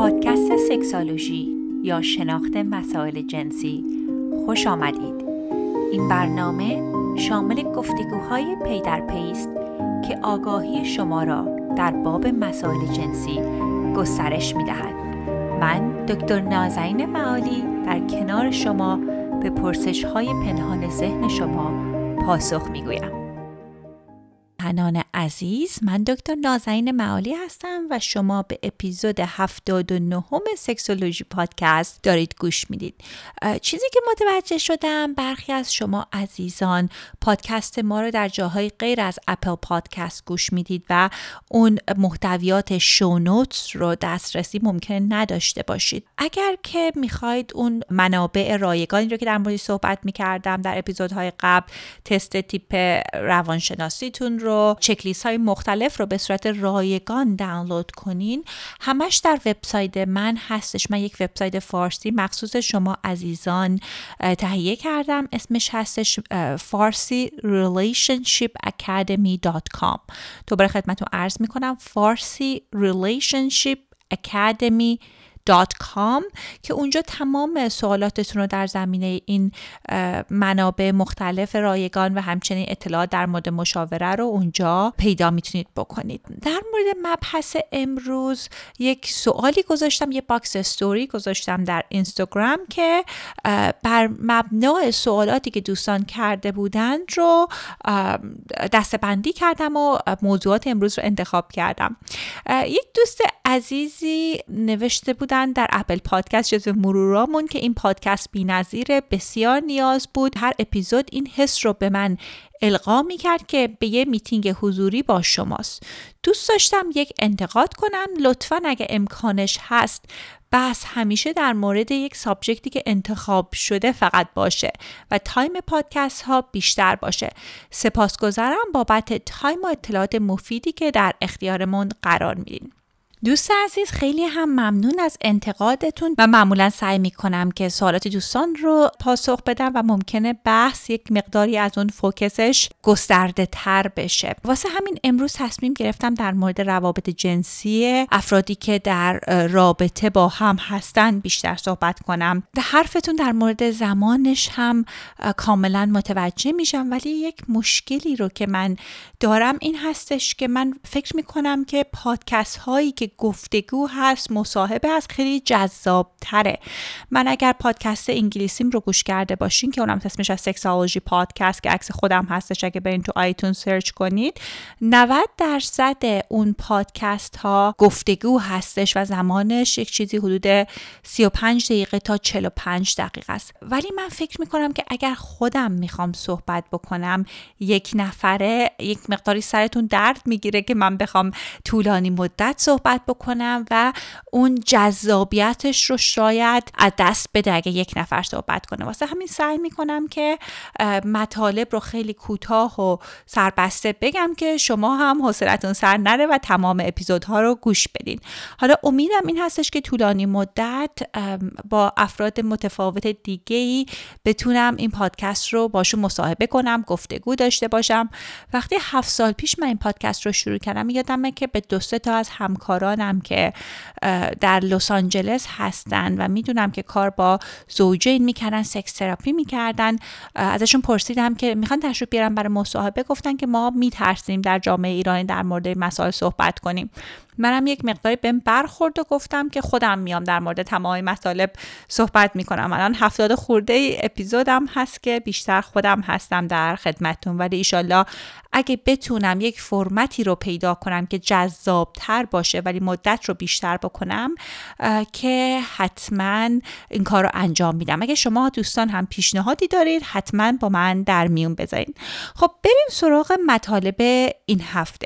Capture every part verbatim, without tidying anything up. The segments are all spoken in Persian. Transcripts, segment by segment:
پادکست سکسولوژی یا شناخت مسائل جنسی خوش آمدید. این برنامه شامل گفتگوهای پی در پی است که آگاهی شما را در باب مسائل جنسی گسترش می‌دهد. من دکتر نازنین معالی در کنار شما به پرسش‌های پنهان ذهن شما پاسخ می‌گویم. همراهان عزیز، من دکتر نازنین معالی هستم و شما به اپیزود هفتاد و نهم سکسولوژی پادکست دارید گوش میدید. چیزی که متوجه شدم، برخی از شما عزیزان پادکست ما رو در جاهای غیر از اپل پادکست گوش میدید و اون محتویات شو نوتس رو دسترسی ممکنه نداشته باشید. اگر که میخواید اون منابع رایگانی رو که در موردش صحبت میکردم در اپیزودهای قبل، تست تیپ روانشناسیتون رو، چکلیست های مختلف رو به صورت رایگان دانلود کنین، همش در وبسایت من هستش. من یک وبسایت فارسی مخصوص شما عزیزان تهیه کردم، اسمش هستش فارسی ریلیشنشیپ اکادمی دات کام. دوباره خدمتتون عرض میکنم فارسی ریلیشنشیپ اکادمی دات کام که اونجا تمام سوالاتتون رو در زمینه این منابع مختلف رایگان و همچنین اطلاعات در مورد مشاوره رو اونجا پیدا میتونید بکنید. در مورد مبحث امروز یک سوالی گذاشتم، یه باکس استوری گذاشتم در اینستاگرام که بر مبنای سوالاتی که دوستان کرده بودند رو دسته‌بندی کردم و موضوعات امروز رو انتخاب کردم. یک دوست عزیزی نوشته بود در اپل پادکست جزو مرورامون که این پادکست بی‌نظیره، بسیار نیاز بود. هر اپیزود این حس رو به من القا می‌کرد که به یه میتینگ حضوری با شماست. دوست داشتم یک انتقاد کنم، لطفاً اگه امکانش هست بحث همیشه در مورد یک سابجکتی که انتخاب شده فقط باشه و تایم پادکست ها بیشتر باشه. سپاسگزارم بابت تایم و اطلاعات مفیدی که در اختیارمون قرار میدین. دوست عزیز، خیلی هم ممنون از انتقادتون و معمولا سعی میکنم که سوالات دوستان رو پاسخ بدم و ممکنه بحث یک مقداری از اون فوکسش گسترده تر بشه. واسه همین امروز تصمیم گرفتم در مورد روابط جنسی افرادی که در رابطه با هم هستن بیشتر صحبت کنم. در حرفتون در مورد زمانش هم کاملا متوجه میشم، ولی یک مشکلی رو که من دارم این هستش که من فکر میکنم که پادکست هایی که گفتگو هست، مصاحبه هست، خیلی جذاب تره. من اگر پادکست انگلیسیم رو گوش کرده باشین که اونم اسمش از سکسولوژی پادکست که عکس خودم هستش، اگه برین تو آیتون سرچ کنید، نود درصد اون پادکست ها گفتگو هستش و زمانش یک چیزی حدود سی و پنج دقیقه تا چهل و پنج دقیقه است. ولی من فکر میکنم که اگر خودم میخوام صحبت بکنم یک نفره، یک مقداری سرتون درد میگیره که من بخوام طولانی مدت صحبت بکنم و اون جذابیتش رو شاید از دست بده اگه یک نفر صحبت کنه. واسه همین سعی میکنم که مطالب رو خیلی کوتاه و سربسته بگم که شما هم حوصلتون سر نره و تمام اپیزودها رو گوش بدین. حالا امیدم این هستش که طولانی مدت با افراد متفاوت دیگه‌ای بتونم این پادکست رو باشون مصاحبه کنم، گفتگو داشته باشم. وقتی هفت سال پیش من این پادکست رو شروع کردم، یادمه که به دو سه تا از همکارانم که در لس آنجلس هستن و میدونم که کار با زوجین میکردن، سکس تراپی میکردن، ازشون پرسیدم که میخوان تشریف بیارن برای مصاحبه. گفتن که ما میترسیم در جامعه ایرانی در مورد مسائل صحبت کنیم. منم یک مقداری بهم برخورد و گفتم که خودم میام در مورد تمام مطالب صحبت میکنم. الان هفتاد خورده اپیزودم هست که بیشتر خودم هستم در خدمتتون، ولی ایشالله اگه بتونم یک فرمتی رو پیدا کنم که جذابتر باشه ولی مدت رو بیشتر بکنم که حتما این کار رو انجام میدم. اگه شما دوستان هم پیشنهادی دارید حتما با من در میون بذارید. خب بریم سراغ مطالب این هفته.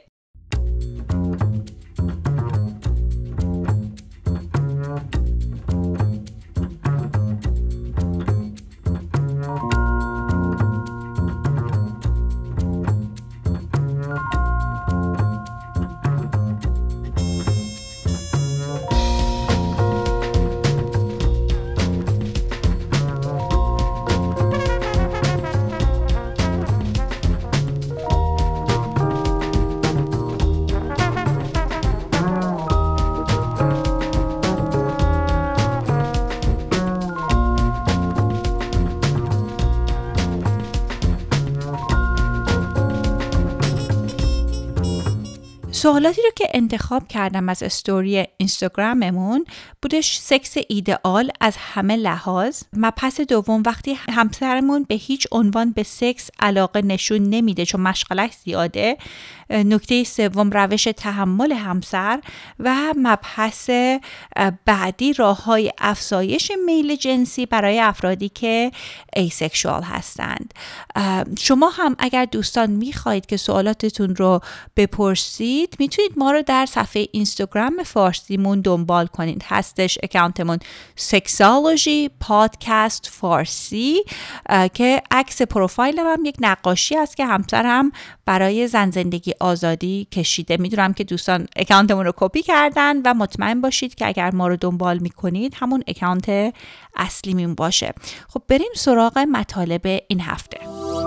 سوالاتی رو که انتخاب کردم از استوری اینستاگراممون بودش سکس ایدئال از همه لحاظ. مبحث دوم وقتی همسرمون به هیچ عنوان به سکس علاقه نشون نمیده چون مشغلش زیاده. نکته سوم روش تحمل همسر و مبحث بعدی راه‌های افزایش میل جنسی برای افرادی که ایسکشوال هستند. شما هم اگر دوستان میخواهید که سوالاتتون رو بپرسید میتونید ما رو در صفحه اینستاگرام فارسیمون دنبال کنید. هستش اکانتمون سکسولوژی پادکست فارسی که عکس پروفایلم هم یک نقاشی است که همسرم برای زن زندگی آزادی کشیده. میدونم که دوستان اکانتمون رو کپی کردن و مطمئن باشید که اگر ما رو دنبال میکنید همون اکانت اصلیمون باشه. خب بریم سراغ مطالب این هفته.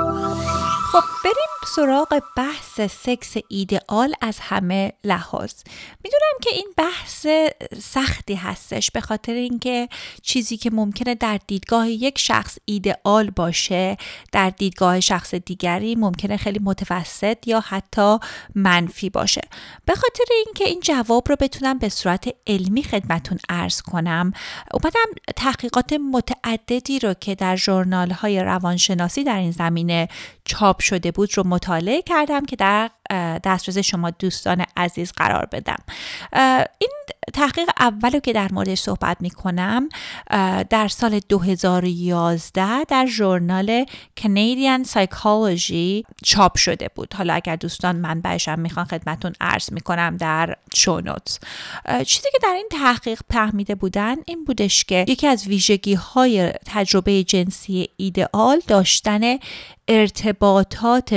خب بریم سراغ بحث سکس ایدئال از همه لحاظ. میدونم که این بحث سختی هستش به خاطر اینکه چیزی که ممکنه در دیدگاه یک شخص ایدئال باشه در دیدگاه شخص دیگری ممکنه خیلی متوسط یا حتی منفی باشه. به خاطر اینکه این جواب رو بتونم به صورت علمی خدمتون عرض کنم اومدم تحقیقات متعددی رو که در ژورنال‌های روانشناسی در این زمینه چاپ شده بود رو مطالعه کردم که در دسترس شما دوستان عزیز قرار بدم. این تحقیق اولو که در موردش صحبت میکنم در سال دو هزار و یازده در ژورنال Canadian Psychology چاپ شده بود. حالا اگر دوستان منبعش هم میخوان خدمتون عرض میکنم در شو نوتس. چیزی که در این تحقیق فهمیده بودن این بودش که یکی از ویژگی های تجربه جنسی ایدئال داشتن ارتباطات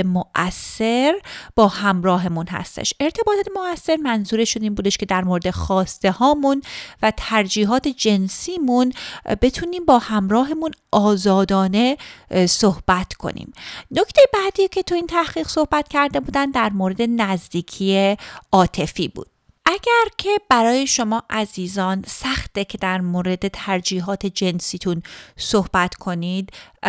مؤثر با همراهمون هستش. ارتباطات مؤثر منظورشون این بودش که در مورد خواسته هامون و ترجیحات جنسیمون بتونیم با همراهمون آزادانه صحبت کنیم. نکته بعدی که تو این تحقیق صحبت کرده بودن در مورد نزدیکی عاطفی بود. اگر که برای شما عزیزان سخته که در مورد ترجیحات جنسیتون صحبت کنید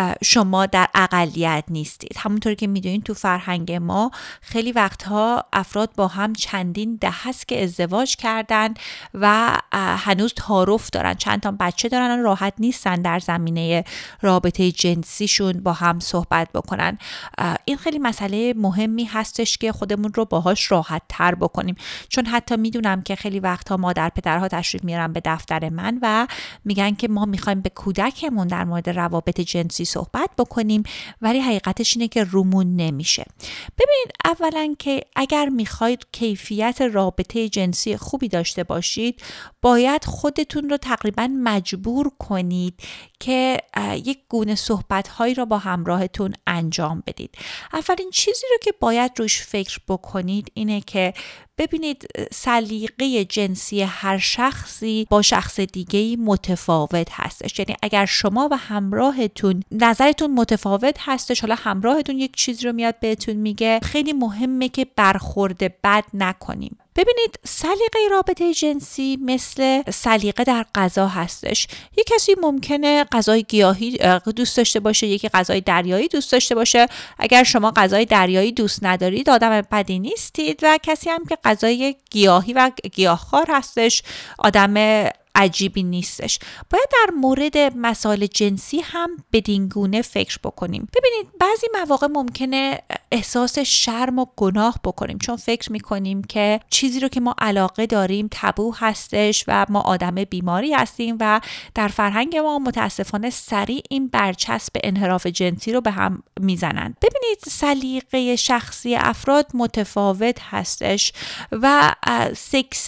شما در اقلیت نیستید. همونطور که میدونید تو فرهنگ ما خیلی وقتها افراد با هم چندین دهه است که ازدواج کردن و هنوز تعارف دارن، چند تا بچه دارن و راحت نیستن در زمینه رابطه جنسیشون با هم صحبت بکنن. این خیلی مسئله مهمی هستش که خودمون رو باهاش راحت تر بکنیم، چون حتی میدونم که خیلی وقتها مادر پدرها تشریف میارن به دفتر من و میگن که ما میخوایم به کودکمون در مورد روابط جنسی صحبت بکنیم ولی حقیقتش اینه که رومون نمیشه. ببینید اولا که اگر میخواید کیفیت رابطه جنسی خوبی داشته باشید باید خودتون رو تقریبا مجبور کنید که یک گونه صحبت‌هایی را با همراهتون انجام بدید. اولین چیزی رو که باید روش فکر بکنید اینه که ببینید سلیقه جنسی هر شخصی با شخص دیگه‌ای متفاوت هستش. یعنی اگر شما و همراهتون نظرتون متفاوت هستش، حالا همراهتون یک چیزی رو میاد بهتون میگه، خیلی مهمه که برخورد بد نکنیم. ببینید سلیقه رابطه جنسی مثل سلیقه در غذا هستش. یک کسی ممکنه غذای گیاهی دوست داشته باشه، یکی غذای دریایی دوست داشته باشه. اگر شما غذای دریایی دوست ندارید آدم بدی نیستید و کسی هم که غذای گیاهی و گیاهخوار هستش آدم عجیبی نیستش. باید در مورد مسائل جنسی هم بدین گونه فکر بکنیم. ببینید بعضی مواقع ممکنه احساس شرم و گناه بکنیم چون فکر میکنیم که چیزی رو که ما علاقه داریم تابو هستش و ما آدم بیماری هستیم و در فرهنگ ما متاسفانه سریع این برچسب انحراف جنسی رو به هم میزنن. ببینید سلیقه شخصی افراد متفاوت هستش و سکس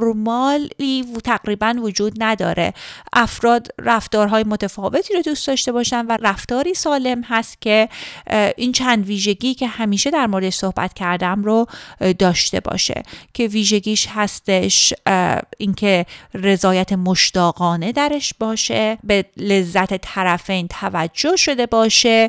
نرمالی و تقریبا وجود نداره. افراد رفتارهای متفاوتی رو دوست داشته باشن و رفتاری سالم هست که این چند ویژگی که همیشه در موردش صحبت کردم رو داشته باشه که ویژگیش هستش اینکه رضایت مشتاقانه درش باشه، به لذت طرفین توجه شده باشه،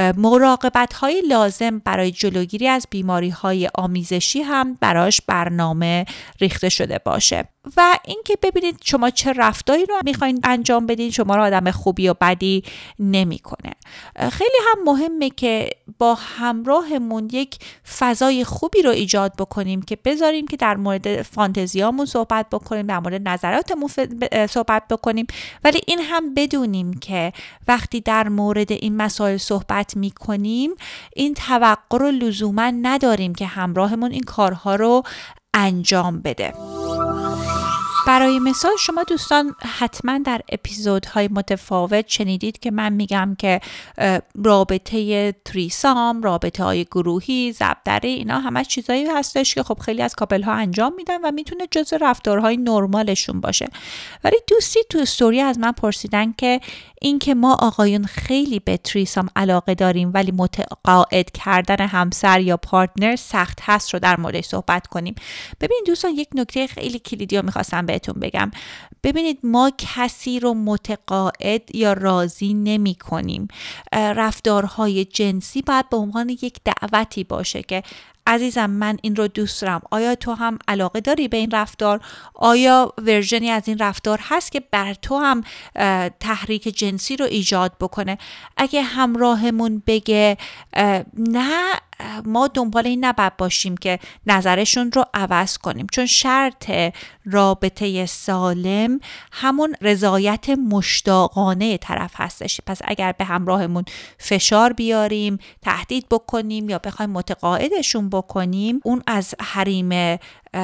مراقبت‌های لازم برای جلوگیری از بیماری‌های آمیزشی هم براش برنامه ریخته شده باشه و اینکه ببینید شما چه رفتاری رو میخواین انجام بدین شما رو آدم خوبی و بدی نمیکنه. خیلی هم مهمه که با همراهمون یک فضای خوبی رو ایجاد بکنیم که بذاریم که در مورد فانتزیامون صحبت بکنیم، در مورد نظراتمون صحبت بکنیم، ولی این هم بدونیم که وقتی در مورد این مسائل صحبت میکنیم این توقع رو لزوما نداریم که همراهمون این کارها رو انجام بده. برای مثال شما دوستان حتما در اپیزودهای متفاوت شنیدید که من میگم که رابطه تریسام، رابطه های گروهی، زبدره، اینا همه چیزایی هستش که خب خیلی از کاپل ها انجام میدن و میتونه جزء رفتارهای نرمالشون باشه. ولی دوستی تو استوری از من پرسیدن که این که ما آقایون خیلی به تریسام علاقه داریم ولی متقاعد کردن همسر یا پارتنر سخت هست رو در موردش صحبت کنیم. ببین دوستان یک نکته خیلی کلیدی رو میخواستم بهتون بگم. ببینید ما کسی رو متقاعد یا راضی نمی کنیم. رفتارهای جنسی باید به عنوان یک دعوتی باشه که عزیزم من این رو دوست دارم، آیا تو هم علاقه داری به این رفتار؟ آیا ورژنی از این رفتار هست که بر تو هم تحریک جنسی رو ایجاد بکنه؟ اگه همراهمون بگه نه، ما دنبال این نباید باشیم که نظرشون رو عوض کنیم، چون شرط رابطه سالم همون رضایت مشتاقانه طرف هستش. پس اگر به همراهمون فشار بیاریم، تهدید بکنیم یا بخوایم متقاعدشون بکنیم، اون از حریم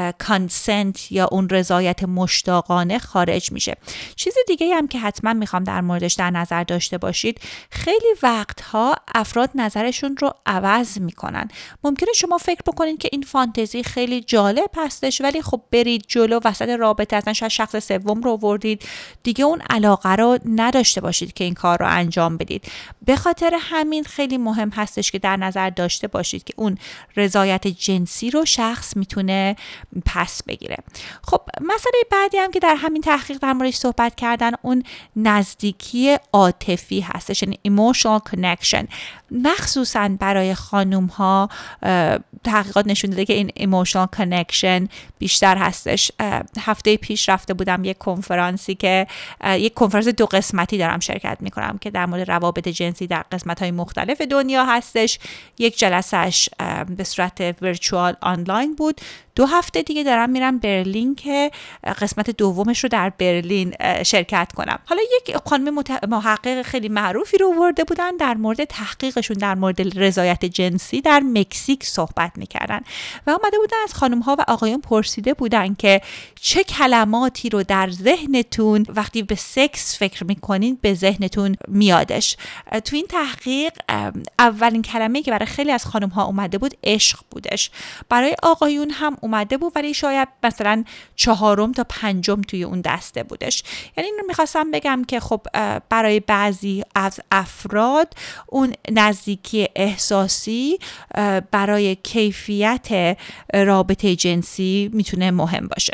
کانسنت یا اون رضایت مشتاقانه خارج میشه. چیز دیگه هم که حتما میخوام در موردش در نظر داشته باشید، خیلی وقتها افراد نظرشون رو عوض میکنن. ممکنه شما فکر بکنید که این فانتزی خیلی جالب هستش، ولی خب برید جلو وسط رابطه اصلا شاید شخص سوم رو آوردید، دیگه اون علاقه رو نداشته باشید که این کار رو انجام بدید. به خاطر همین خیلی مهم هستش که در نظر داشته باشید که اون رضایت جنسی رو شخص میتونه پس بگیره. خب مسئله بعدی هم که در همین تحقیق در موردش صحبت کردن اون نزدیکی عاطفی هستش، یعنی emotional connection. مخصوصا برای خانوم ها تحقیقات نشون داده که این emotional connection بیشتر هستش. هفته پیش رفته بودم یک کنفرانسی که یک کنفرانس دو قسمتی دارم شرکت میکنم که در مورد روابط جنسی در قسمت های مختلف دنیا هستش. یک جلسهش به صورت ورچوال آنلاین بود. دو هفته دیگه دارم میرم برلین که قسمت دومش رو در برلین شرکت کنم. حالا یک خانم محقق خیلی معروفی رو آورده بودن در مورد تحقیقشون در مورد رضایت جنسی در مکزیک صحبت میکردن و اومده بودن از خانم ها و آقایون پرسیده بودن که چه کلماتی رو در ذهنتون وقتی به سکس فکر میکنین به ذهنتون میادش. تو این تحقیق اولین کلمه‌ای که برای خیلی از خانم ها اومده بود عشق بودش. برای آقایون هم اومده بود ولی شاید مثلا چهارم تا پنجم توی اون دسته بودش. یعنی اینو میخواستم بگم که خب برای بعضی از افراد اون نزدیکی احساسی برای کیفیت رابطه جنسی میتونه مهم باشه.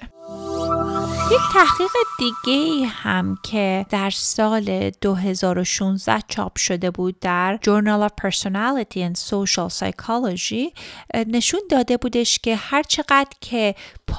یک تحقیق دیگه هم که در سال دو هزار و شانزده چاپ شده بود در Journal of Personality and Social Psychology نشون داده بودش که هر چقدر که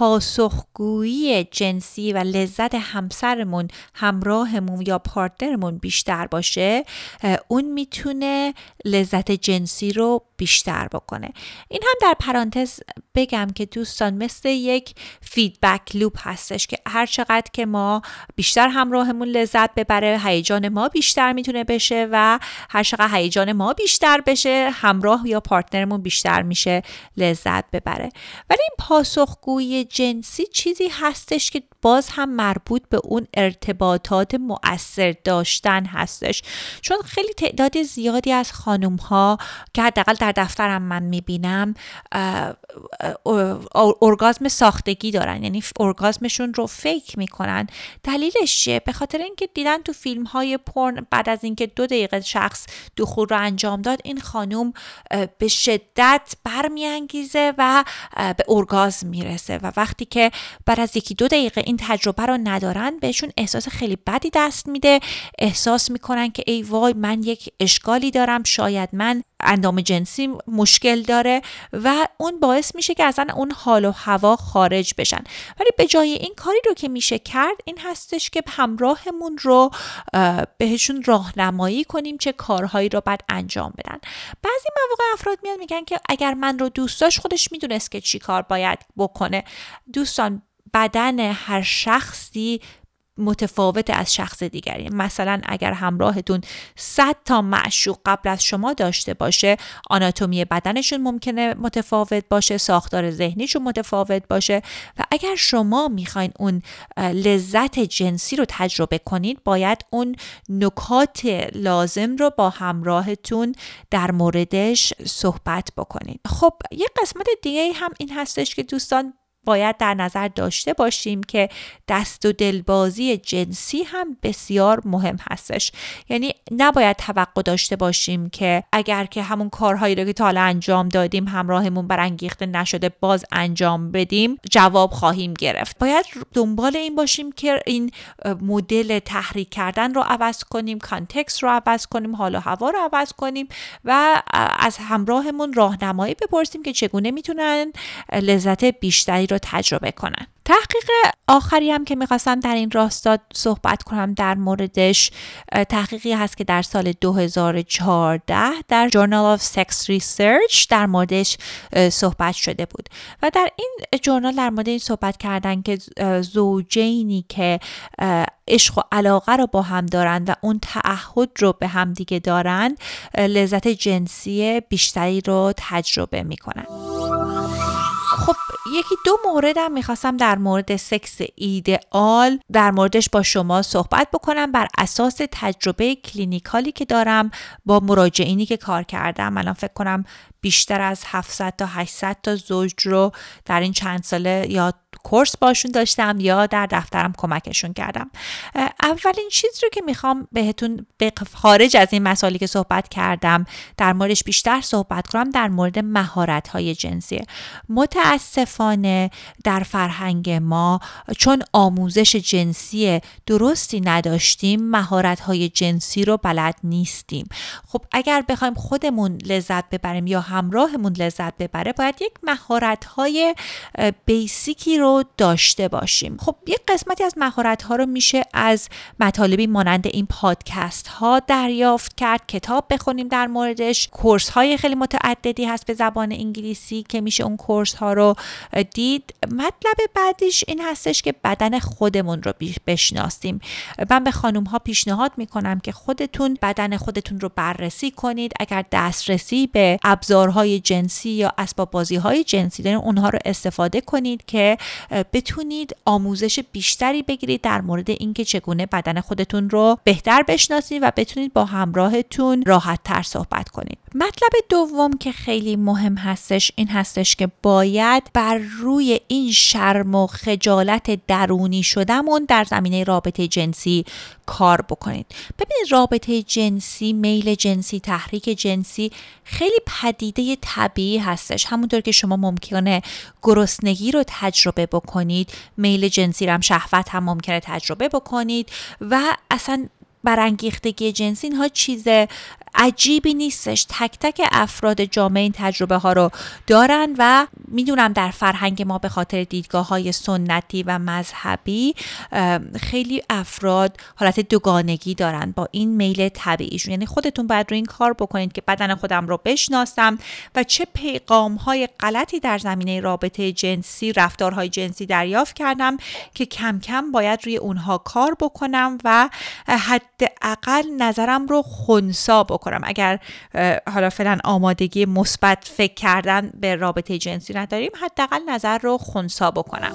پاسخگویی جنسی و لذت همسرمون، همراهمون یا پارتنرمون بیشتر باشه، اون میتونه لذت جنسی رو بیشتر بکنه. این هم در پرانتز بگم که دوستان مثل یک فیدبک لوپ هستش که هر چقدر که ما بیشتر همراهمون لذت ببره، هیجان ما بیشتر میتونه بشه و هر چقدر هیجان ما بیشتر بشه، همراه یا پارتنرمون بیشتر میشه لذت ببره. ولی این پاسخگویی جنسی چیزی هستش که باز هم مربوط به اون ارتباطات مؤثر داشتن هستش، چون خیلی تعداد زیادی از خانوم ها که حداقل در دفترم من میبینم ارگازم ساختگی دارن، یعنی ارگازمشون رو فیک میکنن. دلیلش چیه؟ به خاطر اینکه دیدن تو فیلم های پورن بعد از اینکه دو دقیقه شخص دخول رو انجام داد این خانوم به شدت برمیانگیزه و به ارگازم میرسه و وقتی که بعد از یکی دو دقیقه این تجربه رو ندارن بهشون احساس خیلی بدی دست میده، احساس میکنن که ای وای من یک اشکالی دارم، شاید من اندام جنسی مشکل داره و اون باعث میشه که اصلا اون حال و هوا خارج بشن. ولی به جای این کاری رو که میشه کرد این هستش که همراهمون رو بهشون راهنمایی کنیم چه کارهایی رو باید انجام بدن. بعضی مواقع افراد میان میگن که اگر من رو دوست داشت خودش میدونست که چی کار باید بکنه. دوستان، بدن هر شخصی متفاوت از شخص دیگری. مثلا اگر همراهتون صد تا معشوق قبل از شما داشته باشه، آناتومی بدنشون ممکنه متفاوت باشه، ساختار ذهنیشون متفاوت باشه و اگر شما میخواین اون لذت جنسی رو تجربه کنید باید اون نکات لازم رو با همراهتون در موردش صحبت بکنید. خب یه قسمت دیگه هم این هستش که دوستان باید در نظر داشته باشیم که دست و دلبازی جنسی هم بسیار مهم هستش. یعنی نباید توقع داشته باشیم که اگر که همون کارهایی رو که تا حالا انجام دادیم همراهمون برانگیخته نشده باز انجام بدیم جواب خواهیم گرفت. باید دنبال این باشیم که این مدل تحریک کردن رو عوض کنیم، کانتکست رو عوض کنیم، حال و هوا رو عوض کنیم و از همراهمون راهنمایی بپرسیم که چگونه میتونن لذت بیشتری رو تجربه کنن. تحقیق آخری هم که میخواستم در این راستا صحبت کنم در موردش تحقیقی هست که در سال دو هزار و چهارده در Journal of Sex Research در موردش صحبت شده بود و در این جورنال در مورد این صحبت کردن که زوجینی که عشق و علاقه رو با هم دارن و اون تعهد رو به هم دیگه دارن لذت جنسی بیشتری رو تجربه میکنن. خب یکی دو موردم میخواستم در مورد سکس ایدئال در موردش با شما صحبت بکنم بر اساس تجربه کلینیکالی که دارم با مراجعینی که کار کردم. الان فکر کنم بیشتر از هفتصد تا هشتصد تا زوج رو در این چند ساله یا کورس باشون داشتم یا در دفترم کمکشون کردم. اولین چیز رو که میخوام بهتون به خارج از این مسائلی که صحبت کردم در موردش بیشتر صحبت کنم در مورد مهارت‌های جنسی. متاسفانه در فرهنگ ما چون آموزش جنسی درستی نداشتیم مهارت‌های جنسی رو بلد نیستیم. خب اگر بخوایم خودمون لذت ببریم یا همراهمون لذت ببره باید یک مهارت‌های بیسیکی رو داشته باشیم. خب یک قسمتی از مهارت‌ها رو میشه از مطالبی مانند این پادکست ها دریافت کرد، کتاب بخونیم در موردش، کورس های خیلی متعددی هست به زبان انگلیسی که میشه اون کورس ها رو دید. مطلب بعدیش این هستش که بدن خودمون رو بشناسیم. من به خانوم ها پیشنهاد میکنم که خودتون بدن خودتون رو بررسی کنید. اگر دسترسی به ابزارهای جنسی یا اسباب بازی های جنسی دارین اونها رو استفاده کنید که بتونید آموزش بیشتری بگیرید در مورد اینکه چگونه بدن خودتون رو بهتر بشناسید و بتونید با همراهتون راحت تر صحبت کنید. مطلب دوم که خیلی مهم هستش این هستش که باید بر روی این شرم و خجالت درونی شدمون در زمینه رابطه جنسی کار بکنید. ببینید رابطه جنسی، میل جنسی، تحریک جنسی خیلی پدیده طبیعی هستش. همونطور که شما ممکنه گرسنگی رو تجربه بکنید، میل جنسی رو هم شهوت هم ممکنه تجربه بکنید و اصلا برانگیختگی جنسی اینها چیز عجیبی نیستش. تک تک افراد جامعه این تجربه ها رو دارن و میدونم در فرهنگ ما به خاطر دیدگاه های سنتی و مذهبی خیلی افراد حالت دوگانگی دارن با این میل طبیعیشون. یعنی خودتون باید رو این کار بکنید که بدن خودم رو بشناسم و چه پیغام های غلطی در زمینه رابطه جنسی، رفتارهای جنسی دریافت کردم که کم کم باید روی اونها کار بکنم و حداقل نظرم رو خنثی بکنم. اگر حالا فعلا آمادگی مثبت فکر کردن به رابطه جنسی نداریم حداقل نظر رو خنثی بکنم.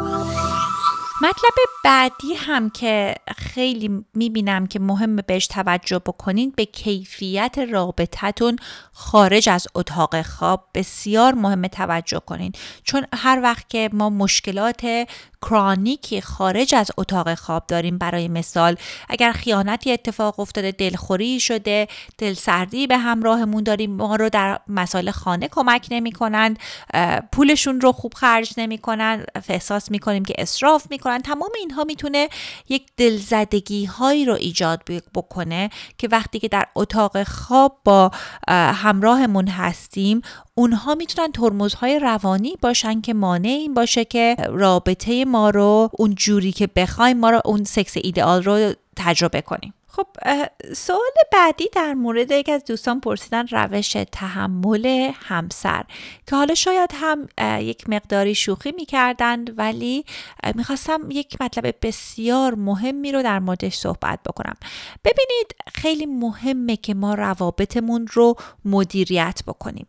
مطلب بعدی هم که خیلی میبینم که مهمه بهش توجه بکنین به کیفیت رابطتون خارج از اتاق خواب بسیار مهمه توجه کنین، چون هر وقت که ما مشکلات کرونیکی خارج از اتاق خواب داریم، برای مثال اگر خیانتی اتفاق افتاده، دلخوری شده، دلسردی به همراهمون داریم، ما رو در مسائل خانه کمک نمی‌کنن، پولشون رو خوب خرج نمی‌کنن، احساس می‌کنیم که اسراف می‌کنن، تمام اینها میتونه یک دلزدگی هایی رو ایجاد بکنه که وقتی که در اتاق خواب با همراهمون هستیم، اونها میتونن ترمزهای روانی باشن که مانع این باشه که رابطه ما رو اون جوری که بخوایم، ما رو اون سکس ایدئال رو تجربه کنیم. خب سوال بعدی در مورد یکی از دوستان پرسیدن روش تحمل همسر، که حالا شاید هم یک مقداری شوخی میکردند، ولی میخواستم یک مطلب بسیار مهمی رو در موردش صحبت بکنم. ببینید خیلی مهمه که ما روابطمون رو مدیریت بکنیم.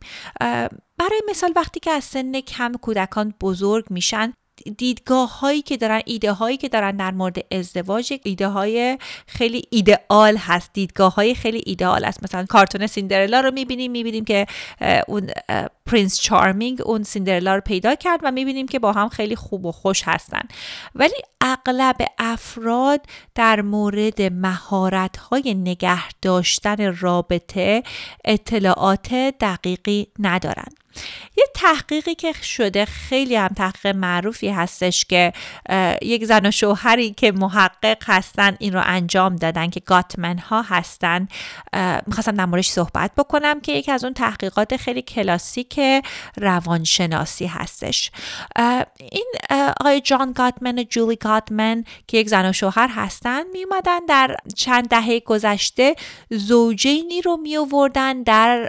برای مثال وقتی که از سن کم کودکان بزرگ میشن، دیدگاه هایی که دارن، ایده هایی که دارن در مورد ازدواج، ایده های خیلی ایدئال هست، دیدگاه های خیلی ایدئال هست. مثلا کارتون سیندرلا رو میبینیم میبینیم که اون پرنس چارمینگ اون سیندرلا رو پیدا کرد و میبینیم که با هم خیلی خوب و خوش هستن، ولی اغلب افراد در مورد مهارت های نگه داشتن رابطه اطلاعات دقیقی ندارن. یه تحقیقی که شده، خیلی هم تحقیق معروفی هستش که یک زن و شوهری که محقق هستن این رو انجام دادن که گاتمن ها هستن، میخواستم در موردش صحبت بکنم که یکی از اون تحقیقات خیلی کلاسیک روانشناسی هستش. این آقای جان گاتمن و جولی گاتمن که یک زن و شوهر هستن، می اومدن در چند دهه گذشته زوجینی رو می آوردن در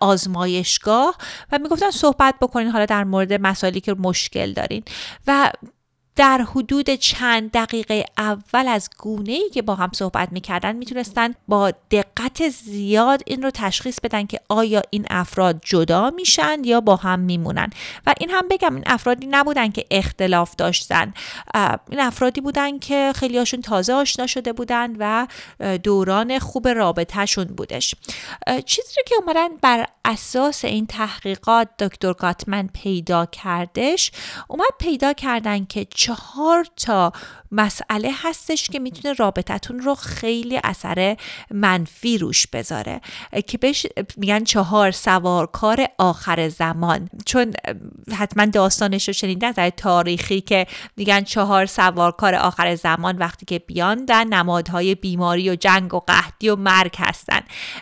آزمایشگاه و می گفتن صحبت بکنین حالا در مورد مسائلی که مشکل دارین، و در حدود چند دقیقه اول از گونه‌ای که با هم صحبت می‌کردن میتونستن با دقت زیاد این رو تشخیص بدن که آیا این افراد جدا میشن یا با هم میمونن. و این هم بگم این افرادی نبودن که اختلاف داشتن، این افرادی بودن که خیلی هاشون تازه آشنا شده بودن و دوران خوب رابطهشون بودش. چیزی رو که اومدن بر اساس این تحقیقات دکتر گاتمن پیدا کردش، اومد پیدا کردن که چهار تا مسئله هستش که میتونه رابطتون رو خیلی اثر منفی روش بذاره، که بهش میگن چهار سوارکار آخر زمان. چون حتما داستانش رو شنیدن از تاریخی که میگن چهار سوارکار آخر زمان وقتی که بیان در نمادهای بیماری و جنگ و قحطی و مرگ هستن،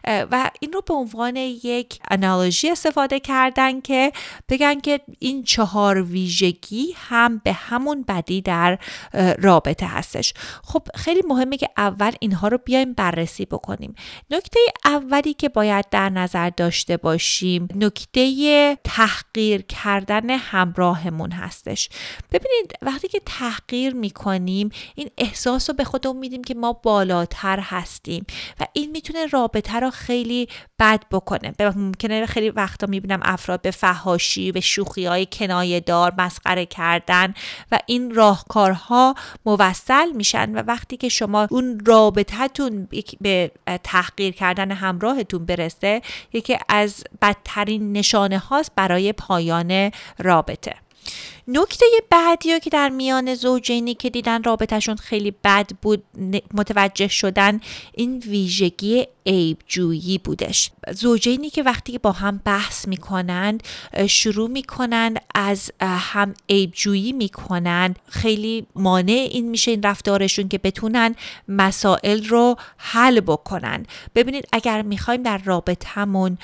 و این رو به عنوان یک انالوژی استفاده کردن که بگن که این چهار ویژگی هم به همون بدی در رابطه هستش. خب خیلی مهمه که اول اینها رو بیایم بررسی بکنیم. نکته اولی که باید در نظر داشته باشیم نکته تحقیر کردن همراهمون هستش. ببینید وقتی که تحقیر میکنیم این احساس رو به خودمون میدیم که ما بالاتر هستیم و این میتونه رابطه رو خیلی بد بکنه. ممکنه خیلی وقتا میبینم افراد به فحاشی، به شوخی‌های کنایه‌دار، مسخره کردن و این راهکارها موصل میشن، و وقتی که شما اون رابطتون به تحقیر کردن همراهتون برسه، یکی از بدترین نشانه هاست برای پایان رابطه. نکته بعدی که در میان زوجینی که دیدن رابطهشون خیلی بد بود متوجه شدن، این ویژگی عیبجویی بودش. زوجینی که وقتی با هم بحث میکنند شروع میکنند از هم عیبجویی میکنند، خیلی مانع این میشه این رفتارشون که بتونن مسائل رو حل بکنن. ببینید اگر میخوایم در رابطمون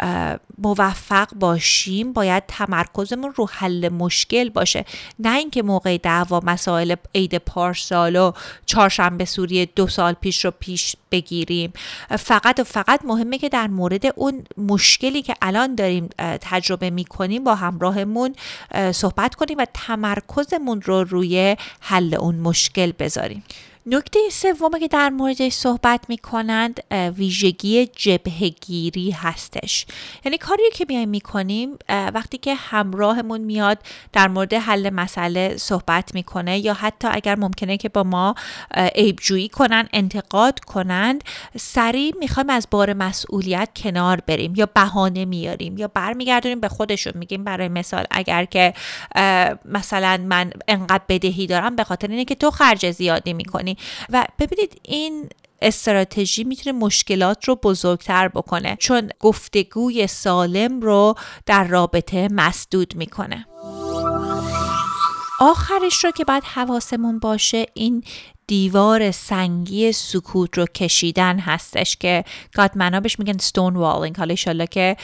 موفق باشیم باید تمرکزمون رو حل مشکل باشه، نه اینکه موقع دعوا مسائل عید پارسال و چهارشنبه سوری دو سال پیش رو پیش بگیریم. فقط و فقط مهمه که در مورد اون مشکلی که الان داریم تجربه میکنیم با همراهمون صحبت کنیم و تمرکزمون رو روی حل اون مشکل بذاریم. نکته سومی که در موردش صحبت میکنند ویژگی جبهه‌گیری هستش. یعنی کاری که میایم میکنیم وقتی که همراهمون میاد در مورد حل مسئله صحبت میکنه یا حتی اگر ممکنه که با ما عیبجویی کنن، انتقاد کنند، سریع میخوایم از بار مسئولیت کنار بریم یا بهانه میاریم یا برمیگردونیم به خودشون. میگیم برای مثال اگر که مثلا من انقدر بدهی دارم به خاطر اینه که تو خرج زیادی میکنی. و ببینید این استراتژی میتونه مشکلات رو بزرگتر بکنه، چون گفتگوی سالم رو در رابطه مسدود میکنه. آخرش رو که باید حواسمون باشه این دیوار سنگی سکوت رو کشیدن هستش که گاتمنا بهش میگن stone walling. حالا انشالله که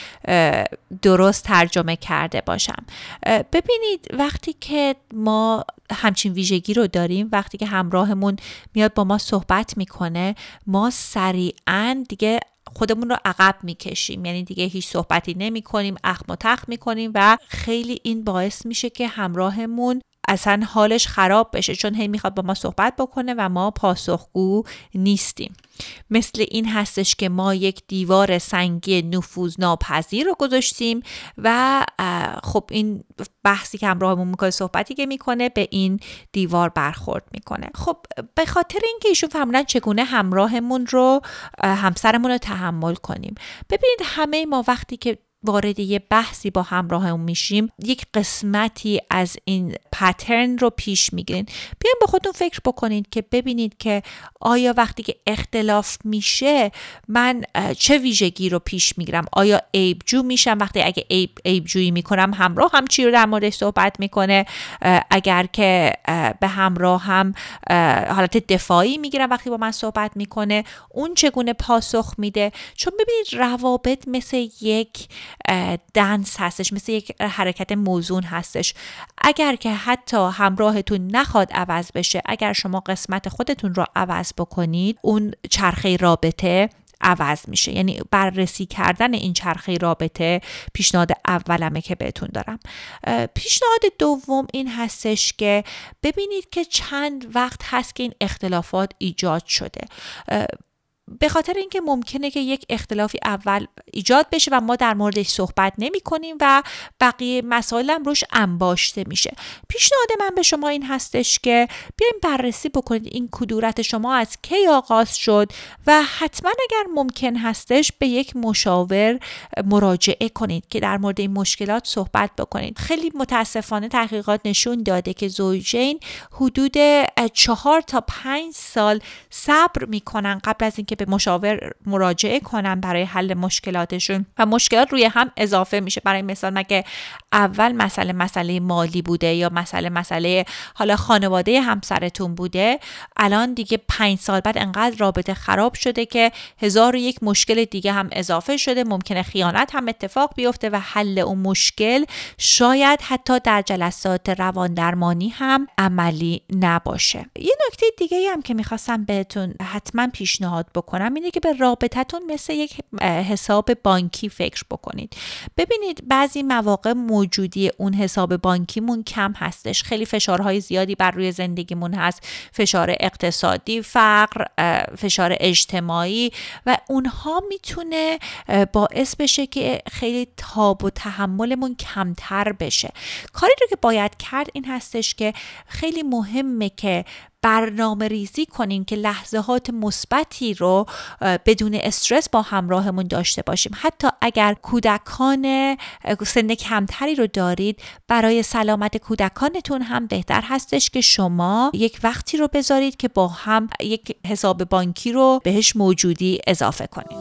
درست ترجمه کرده باشم. ببینید وقتی که ما همچین ویژگی رو داریم، وقتی که همراهمون میاد با ما صحبت میکنه، ما سریعاً دیگه خودمون رو عقب میکشیم، یعنی دیگه هیچ صحبتی نمی کنیم، اخم و تخم میکنیم و خیلی این باعث میشه که همراهمون اصلا حالش خراب بشه، چون هی میخواد با ما صحبت بکنه و ما پاسخگو نیستیم. مثل این هستش که ما یک دیوار سنگی نفوذناپذیر رو گذاشتیم و خب این بحثی که همراهمون میکنه، صحبتی که میکنه، به این دیوار برخورد میکنه. خب به خاطر اینکه ایشون فهمیدن چگونه همراهمون رو، همسرمون رو تحمل کنیم. ببینید همه ما وقتی که وارد یه بحثی با همراهمون میشیم، یک قسمتی از این پترن رو پیش میگیرین. بیاین با خودتون فکر بکنید که ببینید که آیا وقتی که اختلاف میشه من چه ویژگی رو پیش میگیرم؟ آیا عیبجو میشم وقتی اگه عیب عیبجویی میکنم همراه هم چی رو در موردش صحبت میکنه؟ اگر که به همراه هم حالت دفاعی میگیرم وقتی با من صحبت میکنه، اون چگونه پاسخ میده؟ چون ببینید روابط مثل یک دنس هستش، مثل یک حرکت موزون هستش. اگر که حتی همراهتون نخواد عوض بشه، اگر شما قسمت خودتون رو عوض بکنید، اون چرخه رابطه عوض میشه. یعنی بررسی کردن این چرخه رابطه پیشنهاد اولمه که بهتون دارم. پیشنهاد دوم این هستش که ببینید که چند وقت هست که این اختلافات ایجاد شده. به خاطر اینکه ممکنه که یک اختلافی اول ایجاد بشه و ما در موردش صحبت نمی کنیم و بقیه مسائل هم روش انباشته میشه. پیشنهاد من به شما این هستش که بیاین بررسی بکنید این کدورت شما از کی آغاز شد و حتما اگر ممکن هستش به یک مشاور مراجعه کنید که در مورد این مشکلات صحبت بکنید. خیلی متاسفانه تحقیقات نشون داده که زوجین حدود چهار تا پنج سال صبر میکنن قبل از اینکه به مشاور مراجعه کنن برای حل مشکلاتشون و مشکلات روی هم اضافه میشه. برای مثال مگه اول مسئله مسئله مالی بوده یا مسئله مسئله حالا خانواده همسرتون بوده، الان دیگه پنج سال بعد انقدر رابطه خراب شده که هزار و یک مشکل دیگه هم اضافه شده. ممکنه خیانت هم اتفاق بیفته و حل اون مشکل شاید حتی در جلسات روان درمانی هم عملی نباشه. یه نکته دیگه هم که میخواستم بهتون حتما پیشنهاد بکنم اینه که به رابطتون مثل یک حساب بانکی فکر بکنید. ببینید بعضی مواقع موجودی اون حساب بانکیمون کم هستش، خیلی فشارهای زیادی بر روی زندگیمون هست، فشار اقتصادی، فقر، فشار اجتماعی و اونها میتونه باعث بشه که خیلی تاب و تحملمون کمتر بشه. کاری رو که باید کرد این هستش که خیلی مهمه که برنامه ریزی کنین که لحظات مثبتی رو بدون استرس با همراهمون داشته باشیم. حتی اگر کودکان سن کمتری رو دارید، برای سلامت کودکانتون هم بهتر هستش که شما یک وقتی رو بذارید که با هم یک حساب بانکی رو بهش موجودی اضافه کنید.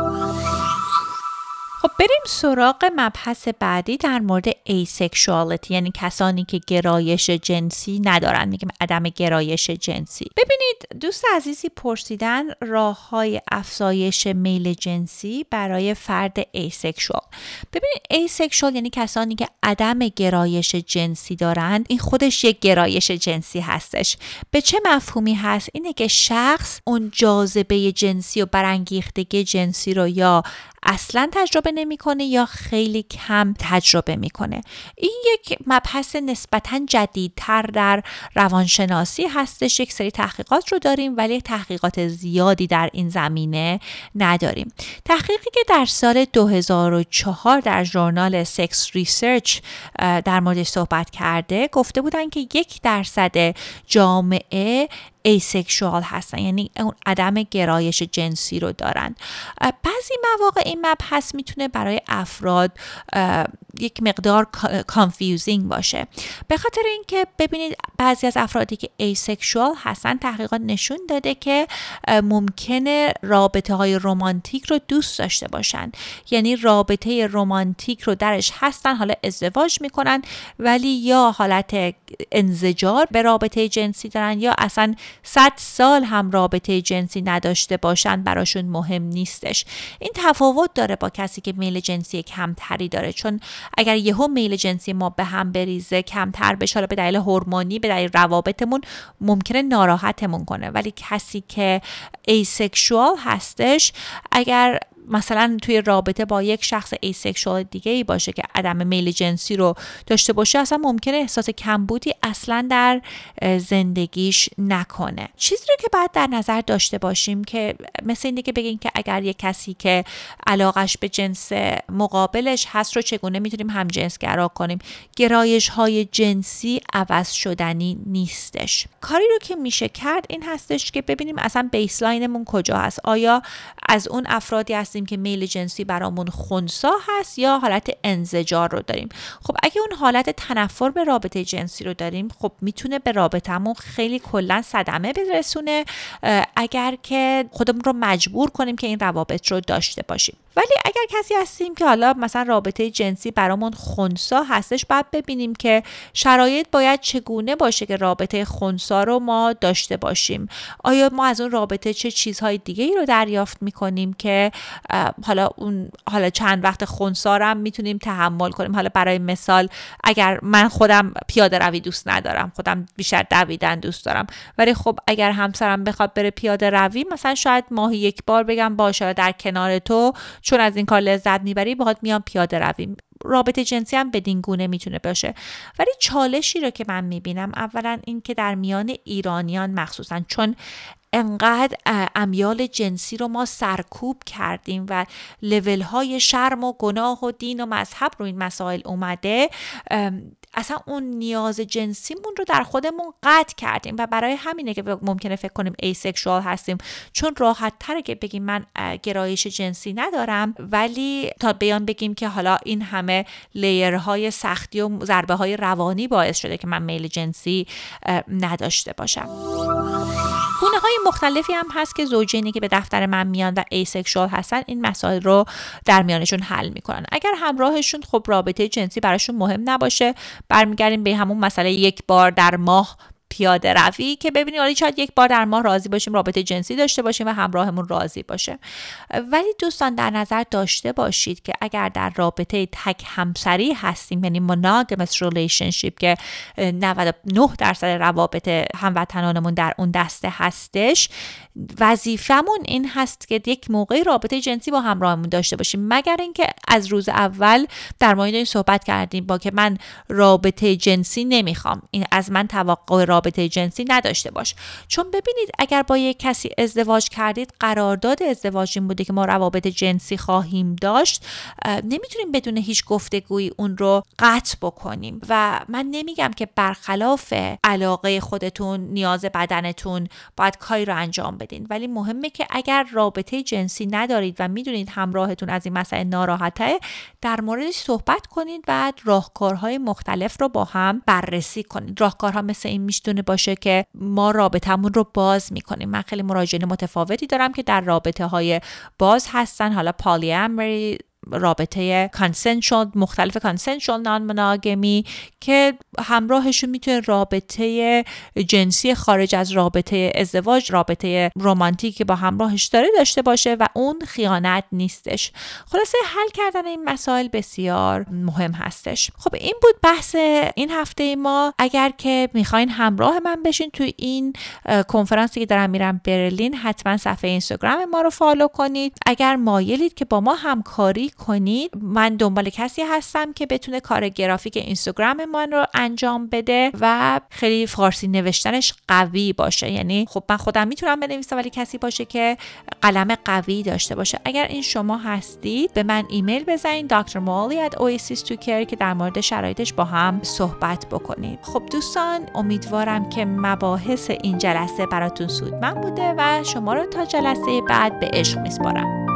خب بریم سراغ مبحث بعدی در مورد asexuality، یعنی کسانی که گرایش جنسی ندارن، میگیم عدم گرایش جنسی. ببینید دوست عزیزی پرسیدن راه‌های افزایش میل جنسی برای فرد asexual. ببینید asexual یعنی کسانی که عدم گرایش جنسی دارند. این خودش یک گرایش جنسی هستش. به چه مفهومی هست؟ اینه که شخص اون جاذبه جنسی و برانگیختگی جنسی رو یا اصلا تجربه نمیکنه یا خیلی کم تجربه میکنه. این یک مبحث نسبتاً جدیدتر در روانشناسی هستش. یک سری تحقیقات رو داریم ولی تحقیقات زیادی در این زمینه نداریم. تحقیقی که در سال دو هزار و چهار در ژورنال سکس ریسرچ در موردش صحبت کرده، گفته بودن که یک درصد جامعه ایسکشوال هستن، یعنی اون عدم گرایش جنسی رو دارن. بعضی مواقع این مبحث میتونه برای افراد یک مقدار کانفیوزینگ باشه، به خاطر اینکه ببینید بعضی از افرادی که ایسکشوال هستن تحقیقات نشون داده که ممکنه رابطه های رمانتیک رو دوست داشته باشن، یعنی رابطه رمانتیک رو درش هستن، حالا ازدواج میکنن ولی یا حالت انزجار به رابطه جنسی دارن یا اصلا صد سال هم رابطه جنسی نداشته باشن براشون مهم نیستش. این تفاوت داره با کسی که میل جنسی کمتری داره، چون اگر یهو میل جنسی ما به هم بریزه کمتر بشه، حالا به دلیل هورمونی به دلیل روابطمون، ممکنه ناراحتمون کنه. ولی کسی که ایسکشوال هستش اگر مثلا توی رابطه با یک شخص ایسکشوال دیگه ای باشه که عدم میل جنسی رو داشته باشه، اصلا ممکنه احساس کمبودی اصلا در زندگیش نکنه. چیزی رو که باید در نظر داشته باشیم که مثل اینه که بگیم که اگر یک کسی که علاقش به جنس مقابلش هست رو چگونه میتونیم همجنسگرا کنیم. گرایش های جنسی عوض شدنی نیستش. کاری رو که میشه کرد این هستش که ببینیم اصلا بیسلاینمون کجا هست. آیا از اون افرادی هست که میل جنسی برامون خنثی هست یا حالت انزجار رو داریم؟ خب اگه اون حالت تنفر به رابطه جنسی رو داریم، خب میتونه به رابطمون خیلی کلا صدمه برسونه اگر که خودمون رو مجبور کنیم که این روابط رو داشته باشیم. ولی اگر کسی هستیم که حالا مثلا رابطه جنسی برامون خنثی هستش، بعد ببینیم که شرایط باید چگونه باشه که رابطه خنثی رو ما داشته باشیم. آیا ما از اون رابطه چه چیزهای دیگه ای رو دریافت میکنیم که حالا اون حالا چند وقت خنثی رو هم میتونیم تحمل کنیم. حالا برای مثال اگر من خودم پیاده روی دوست ندارم، خودم بیشتر دویدن دوست دارم، ولی خب اگر همسرم بخواد بره پیاده روی، مثلا شاید ماهی یک بار بگم باشه در کنار تو، چون از این کار لذت میبری باهات میام پیاده روی. رابطه جنسی هم بدین گونه میتونه باشه. ولی چالشی رو که من میبینم اولا این که در میان ایرانیان مخصوصا، چون انقدر امیال جنسی رو ما سرکوب کردیم و لیول های شرم و گناه و دین و مذهب رو این مسائل اومده، اصلا اون نیاز جنسیمون رو در خودمون قطع کردیم و برای همینه که ممکنه فکر کنیم ایسکشوال هستیم، چون راحت تره که بگیم من گرایش جنسی ندارم، ولی تا بیان بگیم که حالا این همه لیرهای سختی و ضربه های روانی باعث شده که من میل جنسی نداشته باشم. گونه های مختلفی هم هست که زوجینی که به دفتر من میان و ایسکشوال هستن این مسائل رو در میانشون حل میکنن. اگر همراهشون خب رابطه جنسی براشون مهم نباشه، برمیگردیم به همون مسئله یک بار در ماه پیاده روی که ببینید حالا شاید یک بار در ماه راضی باشیم رابطه جنسی داشته باشیم و همراهمون راضی باشه. ولی دوستان در نظر داشته باشید که اگر در رابطه تک همسری هستیم، یعنی monogamous relationship که نود و نه درصد روابط هموطنانمون در اون دسته هستش، وظیفمون این هست که یک موقعی رابطه جنسی با همراهمون داشته باشیم، مگر اینکه از روز اول در مورد این صحبت کردیم با که من رابطه جنسی نمیخوام، این از من توقع رابطه جنسی نداشته باش. چون ببینید اگر با یک کسی ازدواج کردید، قرارداد ازدواج این بوده که ما روابط جنسی خواهیم داشت، نمیتونیم بدون هیچ گفتگویی اون رو قطع بکنیم. و من نمیگم که برخلاف علاقه خودتون، نیاز بدنتون باید کاری رو انجام بدین، ولی مهمه که اگر رابطه جنسی ندارید و میدونید همراهتون از این مسئله ناراحته، در موردش صحبت کنید و راهکارهای مختلف رو با هم بررسی کنید. راهکارها مثل این میتونه باشه که ما رابطمون رو باز میکنیم. من خیلی مراجعین متفاوتی دارم که در رابطه های باز هستن، حالا پالیامری، رابطه کانسنشوال، مختلف کانسنشوال نان مناگمی، که همراهشون میتونه رابطه جنسی خارج از رابطه ازدواج، رابطه رمانتیک که با همراهش داره داشته باشه و اون خیانت نیستش. خلاصه حل کردن این مسائل بسیار مهم هستش. خب این بود بحث این هفته ما. اگر که میخواین همراه من بشین تو این کنفرانسی که دارم میرم برلین، حتما صفحه اینستاگرام ما رو فالو کنید. اگر مایلید که با ما همکاری کنید، من دنبال کسی هستم که بتونه کار گرافیک اینستاگرام من رو انجام بده و خیلی فارسی نوشتنش قوی باشه. یعنی خب من خودم میتونم بنویسم ولی کسی باشه که قلم قوی داشته باشه. اگر این شما هستید به من ایمیل بزنید دکتر موالی ات اواسیس تو کیر که در مورد شرایطش با هم صحبت بکنید. خب دوستان، امیدوارم که مباحث این جلسه براتون سودمند بوده و شما رو تا جلسه بعد به عشق میسپارم.